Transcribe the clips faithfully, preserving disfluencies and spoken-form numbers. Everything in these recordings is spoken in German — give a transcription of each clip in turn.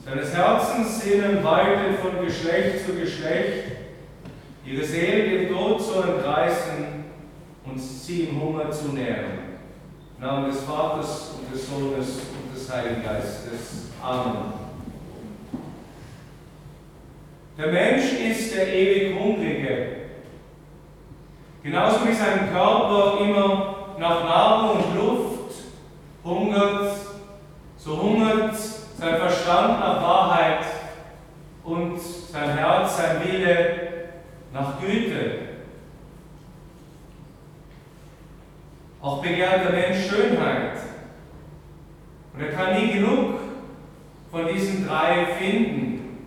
Seines Herzens Sinnen waltet von Geschlecht zu Geschlecht, ihre Seele dem Tod zu entreißen und sie im Hunger zu nähren. Im Namen des Vaters und des Sohnes und des Heiligen Geistes. Amen. Der Mensch ist der ewig Hungrige. Genauso wie sein Körper immer nach Nahrung und Luft hungert, so hungert sein Verstand nach Wahrheit und sein Herz, sein Wille nach Güte. Auch begehrt der Mensch Schönheit. Und er kann nie genug von diesen drei finden.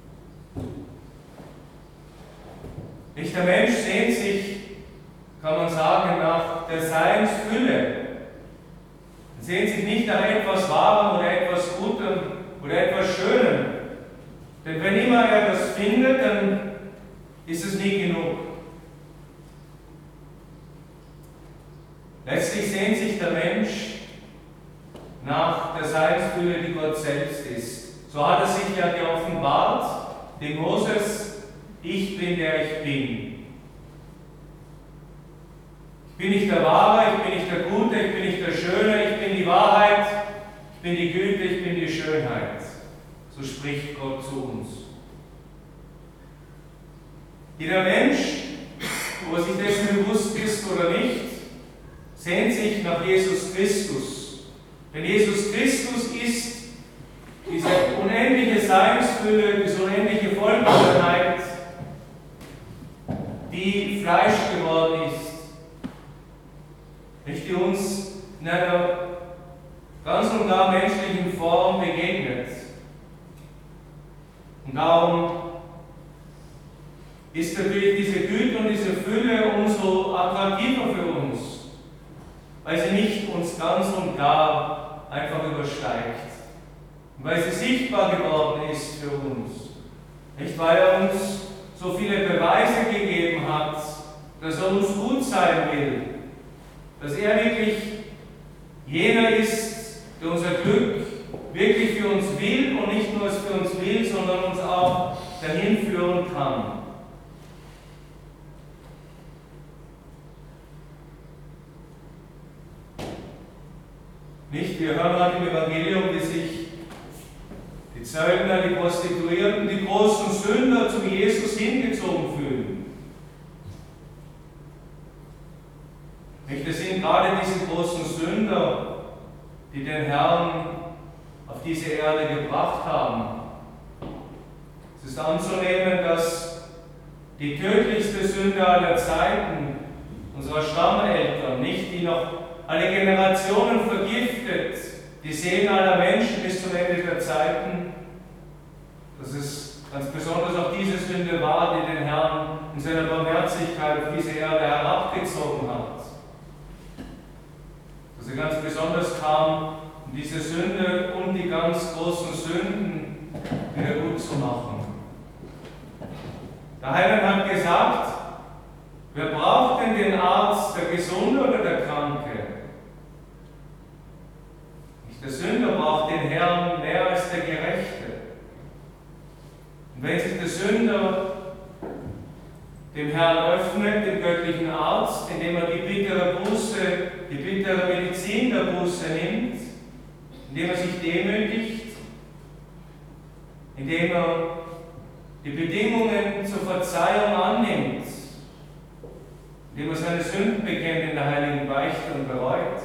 Nicht der Mensch sehnt sich, kann man sagen, nach der Seinsfülle. Er sehnt sich nicht nach etwas Wahrem oder etwas Gutem oder etwas Schönem. Denn wenn immer er das findet, dann ist es nie genug. Letztlich sehnt sich der Mensch nach der Seinsfülle, die Gott selbst ist. So hat er sich ja geoffenbart, dem Moses: Ich bin der ich bin. Ich bin nicht der Wahre, ich bin nicht der Gute, ich bin nicht der Schöne, ich bin die Wahrheit, ich bin die Güte, ich bin die Schönheit. So spricht Gott zu uns. Jeder Mensch, ob er sich dessen bewusst ist oder nicht, sehnt sich nach Jesus Christus. Denn Jesus Christus ist diese unendliche Seinsfülle, diese unendliche Vollkommenheit, die Fleisch geworden ist. Nicht, die uns in einer ganz und gar menschlichen Form begegnet. Und darum ist natürlich diese Güte und diese Fülle umso attraktiver für uns, weil sie nicht uns ganz und gar einfach übersteigt. Und weil sie sichtbar geworden ist für uns. Nicht, weil er uns so viele Beweise gegeben hat, dass er uns gut sein will. Dass er wirklich jener ist, der unser Glück wirklich für uns will und nicht nur es für uns will, sondern uns auch dahin führen kann. Nicht? Wir hören halt im Evangelium, wie sich die Zöllner, die Prostituierten, die großen Sünder zu Jesus hingezogen fühlen. Nicht? Es sind gerade diese großen Sünder, die den Herrn auf diese Erde gebracht haben. Es ist anzunehmen, dass die tödlichste Sünde aller Zeiten unserer Stammeltern, nicht die noch alle Generationen vergiftet, die Seelen aller Menschen bis zum Ende der Zeiten, dass es ganz besonders auch diese Sünde war, die den Herrn in seiner Barmherzigkeit auf diese Erde herabgezogen hat. Dass er ganz besonders kam, um diese Sünde und die ganz großen Sünden wieder gut zu machen. Der Heiland hat gesagt, wer braucht denn den Arzt, der Gesunde oder der Kranke? Nicht der Sünder braucht den Herrn mehr als der Gerechte. Und wenn sich der Sünder dem Herrn öffnet, dem göttlichen Arzt, indem er die bittere Buße, die bittere Medizin der Buße nimmt, indem er sich demütigt, indem er die Bedingungen zur Verzeihung annimmt, indem er seine Sünden bekennt in der heiligen Beichte und bereut,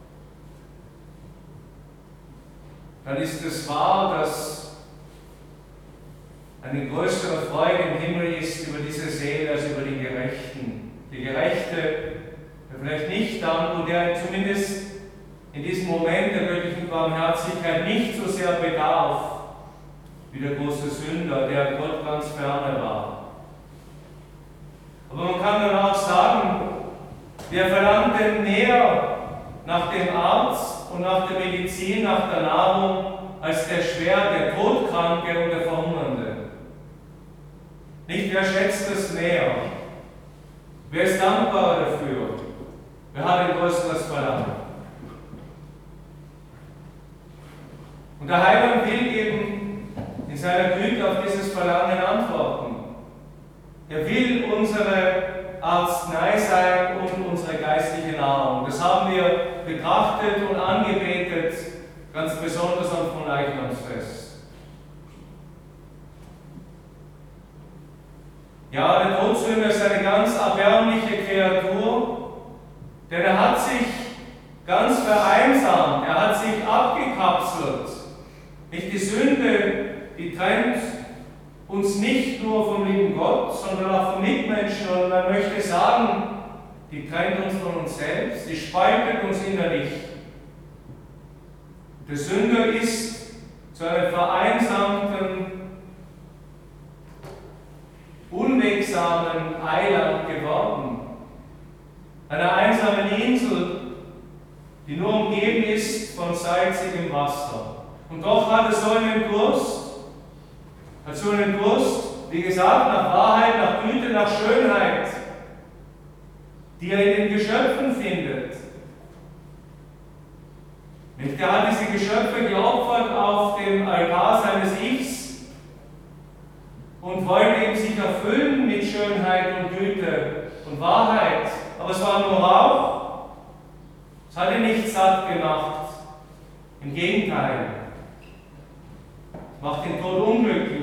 dann ist es wahr, dass eine größere Freude im Himmel ist über diese Seele als über die Gerechten. Die Gerechte, der vielleicht nicht dann, wo der zumindest in diesem Moment der göttlichen Barmherzigkeit nicht so sehr bedarf, wie der große Sünder, der Gott ganz ferne war. Aber man kann dann auch sagen, wer verlangt denn mehr nach dem Arzt und nach der Medizin, nach der Nahrung, als der Schwer, der Todkranke und der Verhungernde? Nicht, wer schätzt es mehr? Wer ist dankbarer dafür? Wer hat ein größeres Verlangen? Und der Heiland will eben seiner Güte auf dieses Verlangen antworten. Er will unsere Arznei sein und unsere geistliche Nahrung. Das haben wir betrachtet und angebetet, ganz besonders am Fronleichnamsfest. Ja, der Todsünder ist eine ganz erbärmliche Kreatur, denn er hat sich ganz vereinsamt, er hat sich abgekapselt. Nicht die Sünde, die trennt uns nicht nur vom lieben Gott, sondern auch vom Mitmenschen. Und man möchte sagen, die trennt uns von uns selbst, die spaltet uns innerlich. Der Sünder ist zu einem vereinsamten, unwegsamen Eiland geworden. Einer einsamen Insel, die nur umgeben ist von salzigem Wasser. Und doch hat er so einen Durst, hat so einen Durst, wie gesagt, nach Wahrheit, nach Güte, nach Schönheit, die er in den Geschöpfen findet. Nicht? Er hat diese Geschöpfe geopfert auf dem Altar seines Ichs und wollte eben sich erfüllen mit Schönheit und Güte und Wahrheit. Aber es war nur Rauch. Es hat ihn nicht satt gemacht. Im Gegenteil. Es macht den Tod unglücklich.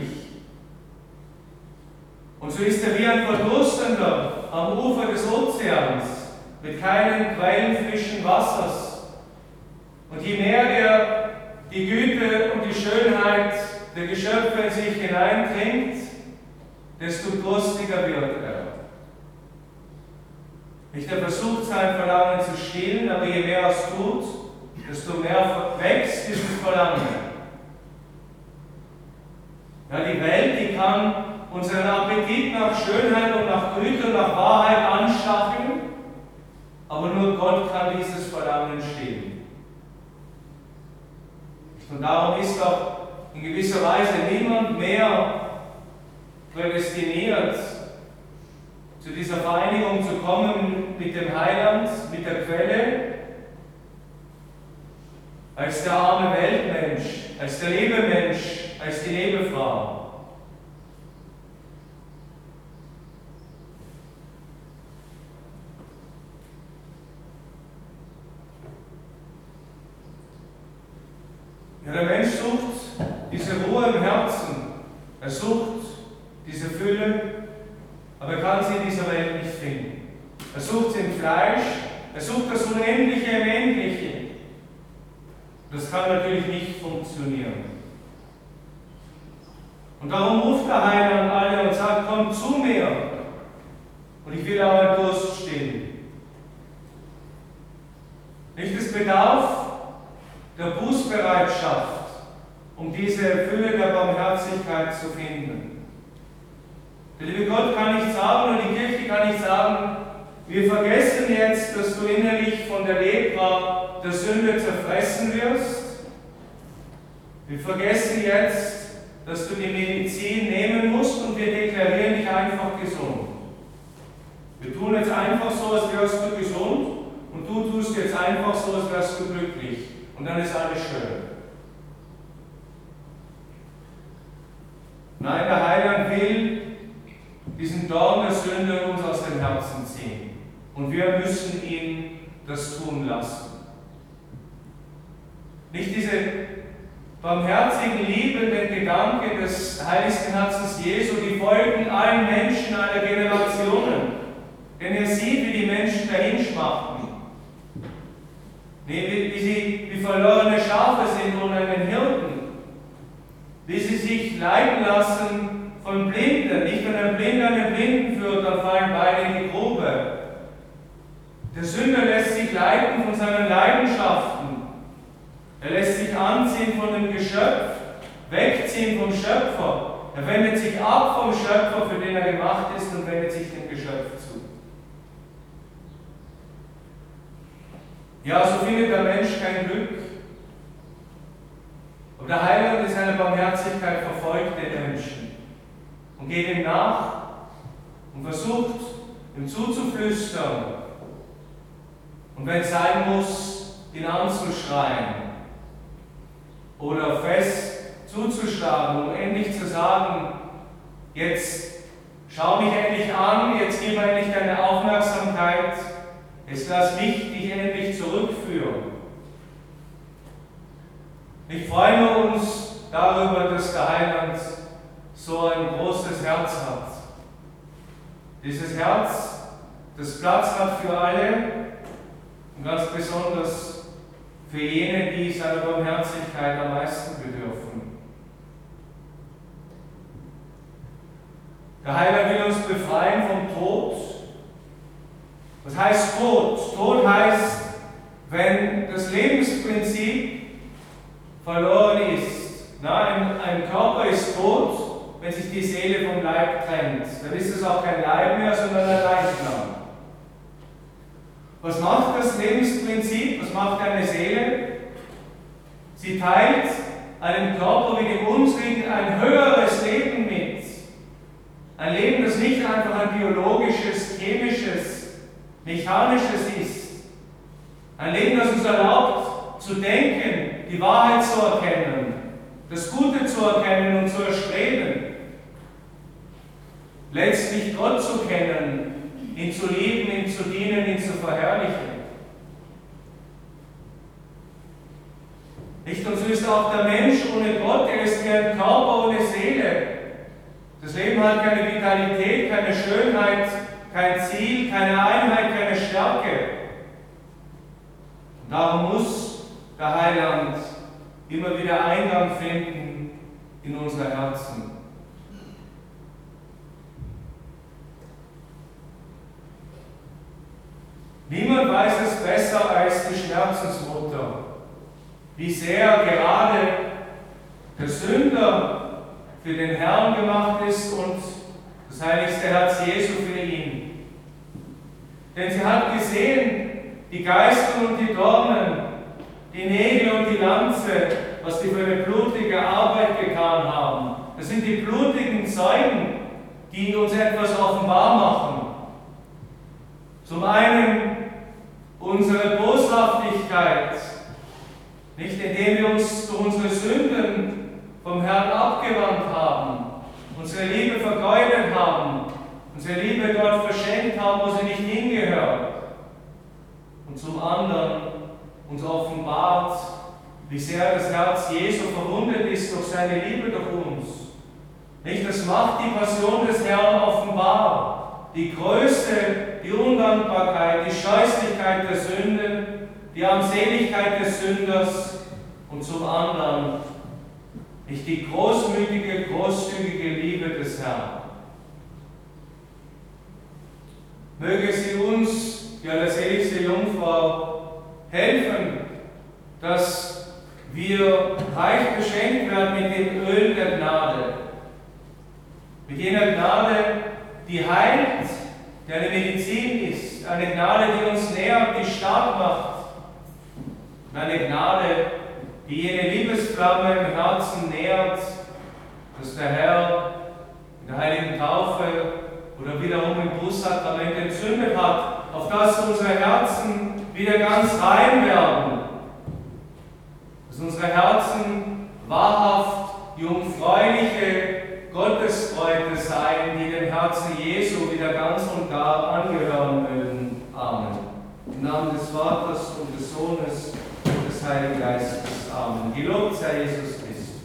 Und so ist er wie ein Verdurstender am Ufer des Ozeans mit keinen Quellen frischen Wassers. Und je mehr er die Güte und die Schönheit der Geschöpfe in sich hineintrinkt, desto durstiger wird er. Nicht, er versucht sein Verlangen zu stillen, aber je mehr er es tut, desto mehr wächst dieses Verlangen. Ja, die Welt, die kann unseren Appetit nach Schönheit und nach Güte und nach Wahrheit anstacheln, aber nur Gott kann dieses Verlangen stillen. Und darum ist auch in gewisser Weise niemand mehr prädestiniert, zu dieser Vereinigung zu kommen mit dem Heiland, mit der Quelle, als der arme Weltmensch, als der Lebemensch, als die Lebefrau. Ja, der Mensch sucht diese Ruhe im Herzen, er sucht diese Fülle, aber er kann sie in dieser Welt nicht finden. Er sucht sie im Fleisch, er sucht das Unendliche im Endlichen. Das kann natürlich nicht funktionieren. Und darum ruft der Heiland alle und sagt, kommt zu mir und ich will euren Durst stillen. Nicht, es bedarf der Bußbereitschaft, um diese Fülle der Barmherzigkeit zu finden. Der liebe Gott kann nicht sagen und die Kirche kann nicht sagen, wir vergessen jetzt, dass du innerlich von der Lepra der Sünde zerfressen wirst. Wir vergessen jetzt, dass du die Medizin nehmen musst und wir deklarieren dich einfach gesund. Wir tun jetzt einfach so, als wärst du gesund und du tust jetzt einfach so, als wärst du glücklich. Und dann ist alles schön. Nein, der Heiland will diesen Dorn der Sünde uns aus dem Herzen ziehen. Und wir müssen ihn das tun lassen. Nicht diese barmherzigen, liebenden Gedanken des heiligsten Herzens Jesu, die folgen allen Menschen aller Generationen. Denn er sieht, wie die Menschen dahinschmachten. Wie, wie sie wie verlorene Schafe sind ohne einen Hirten. Wie sie sich leiten lassen von Blinden. Nicht, wenn ein Blinder einen Blinden führt, dann fallen beide in die Grube. Der Sünder lässt sich leiten von seinen Leidenschaften. Er lässt sich anziehen von dem Geschöpf, wegziehen vom Schöpfer. Er wendet sich ab vom Schöpfer, für den er gemacht ist, und wendet sich dem Geschöpf zu. Ja, so findet der Mensch kein Glück. Aber der Heiland in seiner Barmherzigkeit verfolgt den Menschen und geht ihm nach und versucht, ihm zuzuflüstern und wenn es sein muss, ihn anzuschreien oder fest zuzuflüstern. zuzuschlagen, um endlich zu sagen, jetzt schau mich endlich an, jetzt gib mir endlich deine Aufmerksamkeit, jetzt lass mich dich endlich zurückführen. Ich freue uns darüber, dass der Heiland so ein großes Herz hat. Dieses Herz, das Platz hat für alle und ganz besonders für jene, die seiner Barmherzigkeit am meisten bedürfen. Der Heiland will uns befreien vom Tod. Was heißt Tod? Tod heißt, wenn das Lebensprinzip verloren ist. Na, ein, ein Körper ist tot, wenn sich die Seele vom Leib trennt. Dann ist es auch kein Leib mehr, sondern ein Leichnam. Was macht das Lebensprinzip? Was macht eine Seele? Sie teilt einem Körper wie dem unsrigen ein höheres Leben mit. Ein Leben, das nicht einfach ein biologisches, chemisches, mechanisches ist. Ein Leben, das uns erlaubt, zu denken, die Wahrheit zu erkennen, das Gute zu erkennen und zu erstreben. Letztlich Gott zu kennen, ihn zu lieben, ihm zu dienen, ihn zu verherrlichen. Nicht? Und so ist auch der Mensch ohne Gott, er ist wie ein Körper ohne Seele. Das Leben hat keine Vitalität, keine Schönheit, kein Ziel, keine Einheit, keine Stärke. Und darum muss der Heiland immer wieder Eingang finden in unser Herzen. Niemand weiß es besser als die Schmerzensmutter, wie sehr gerade der Sünder für den Herrn gemacht ist und das heiligste Herz Jesu für ihn. Denn sie hat gesehen, die Geißeln und die Dornen, die Nägel und die Lanze, was die für eine blutige Arbeit getan haben. Das sind die blutigen Zeugen, die uns etwas offenbar machen. Zum einen unsere Boshaftigkeit, nicht indem wir uns durch unsere Sünden vom Herrn abgewandt haben, unsere Liebe vergeudet haben, unsere Liebe dort verschenkt haben, wo sie nicht hingehört. Und zum anderen uns offenbart, wie sehr das Herz Jesu verwundet ist durch seine Liebe durch uns. Nicht, das macht die Passion des Herrn offenbar. Die Größe, die Undankbarkeit, die Scheußlichkeit der Sünde, die Armseligkeit des Sünders und zum anderen nicht die großmütige, großzügige Liebe des Herrn. Möge sie uns, die allerseligste Jungfrau, helfen, dass wir reich beschenkt werden mit dem Öl der Gnade. Mit jener Gnade, die heilt, die eine Medizin ist, eine Gnade, die uns nährt, die stark macht. Und eine Gnade, die jene Liebesflamme im Herzen nährt, dass der Herr in der heiligen Taufe oder wiederum im Brustsakrament entzündet hat, auf dass unsere Herzen wieder ganz rein werden. Dass unsere Herzen wahrhaft jungfräuliche Gottesbräute seien, die dem Herzen Jesu wieder ganz und gar angehören mögen. Amen. Im Namen des Vaters und des Sohnes und des Heiligen Geistes. Amen. Gelobt sei Jesus Christus.